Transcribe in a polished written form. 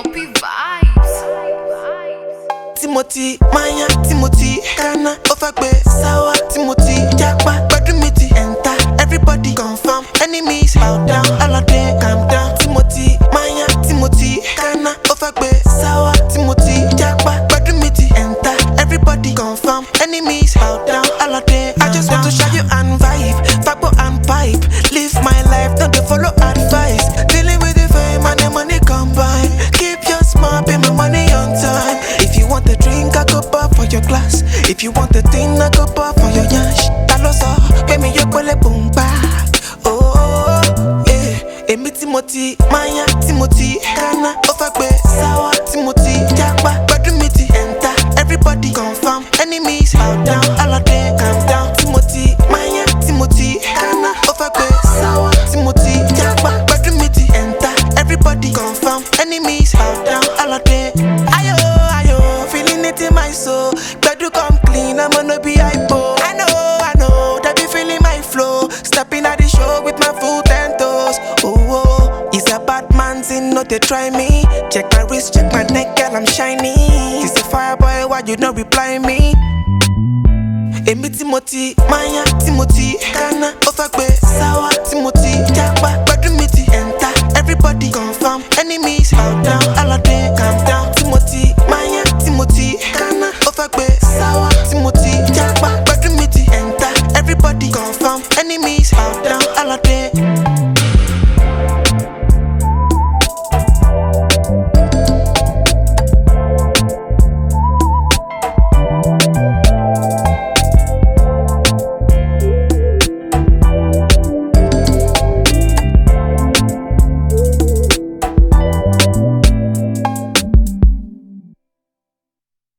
LP vibes. Timothy, Maya, Timothy, Ghana, Ofagbe, Sawa, Timothy, Jakpa, Badumiti, enter. Everybody confirm, enemies bow down, all of them calm down. Timothy, Maya, Timothy, Ghana, Ofagbe, Sawa, Timothy, Jakpa, Badumiti, enter. Everybody confirm, enemies bow down, all of them. I just want to show you and vibe, Fagbo and pipe. Live my life, don't they follow advice. Dealing with the fame and the money combine. Keep your smart, pay my money on time. If you want the drink, I go pour for your glass. If you want the thing, I go pour for your yash. Taloso, pay me your pole boom back. Oh, yeah. Emi Timothy, Maya, Timothy, Ghana, Ofagbe, Sawa, Timothy, Jakpa, Badumiti, enter. Everybody confirm, enemies bow down, all of them calm down. Timothy, Maya, Timothy, Ghana, Ofagbe, Sawa, Timothy, Jakpa, Badumiti, enter. Everybody confirm, enemies bow down, all of them. Ayo, feeling it in my soul. Better come clean, I'm gonna be hypo. I know, that be feeling my flow. Stepping at the show with my foot and toes. Oh, it's a bad man's in, no they try me. Check my wrist, check my neck, girl, I'm shiny. It's a fire boy, why you not reply me? Emi Timothy, Maya, Timothy, Ghana, Ofagbe, Sawa, Timothy, Jakpa, Badumiti, enter. Everybody confirm, enemies bow down, all of them